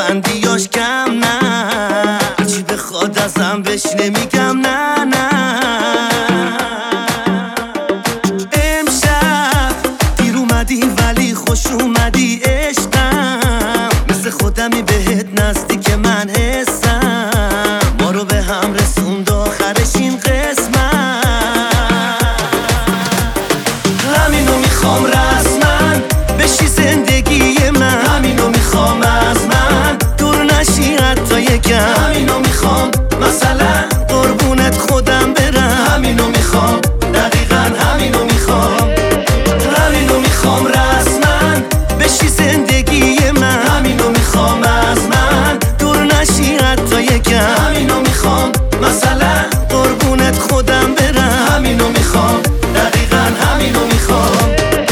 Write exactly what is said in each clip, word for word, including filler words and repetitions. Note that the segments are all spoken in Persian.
لبندیاش کم نه، هرچی بخواد ازم بهش نمیگم نه نه. امشب دیر اومدی ولی خوش اومدی عشقم، مثل خودمی بهت نزدیک من حسم، ما رو به هم رسوند آخرش این قسمت. همینو میخوام رسما بشی زندگی من، همینو میخوام از من دور نشی حتی یکم، همینو میخوام مثلا قربونت خودم برم، همینو میخوام دقیقا همینو میخوام. همینو میخوام رسما بشی زندگی من، همینو میخوام از من دور نشی حتی یکم، همینو میخوام مثلا قربونت خودم برم، همینو میخوام دقیقا همینو میخوام.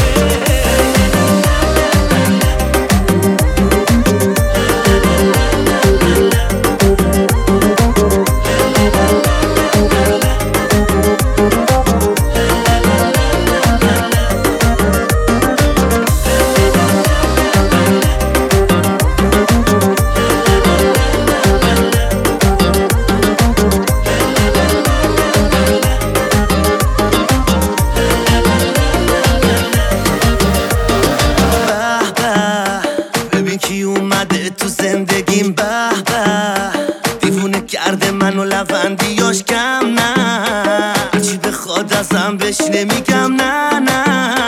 کی اومده تو زندگیم، به به دیوونه کرده منو لبندیاش کم نه، هرچی بخواد ازم بهش نمیگم نه نه.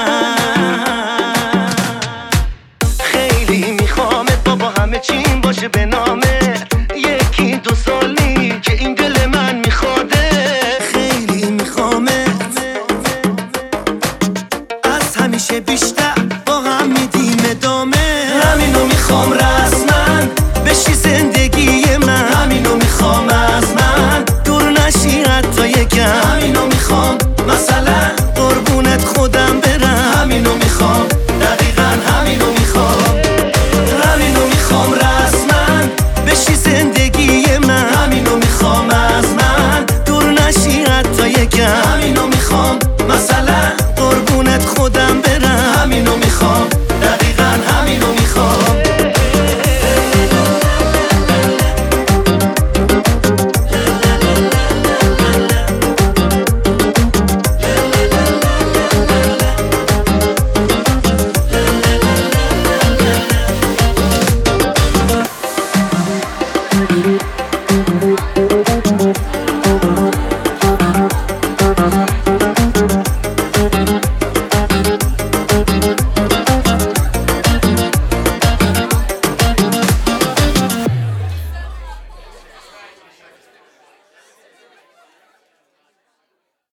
خیلی میخوامت بابا همه چیم باشه به نامت، یکی دو سالی که این دل من میخواده. خیلی میخوامت از همیشه بیشتر با هم میدیم ادامه. همینو میخوام رسما بشی زندگی من، همینو میخوام از من دور نشی حتی یکم، همینو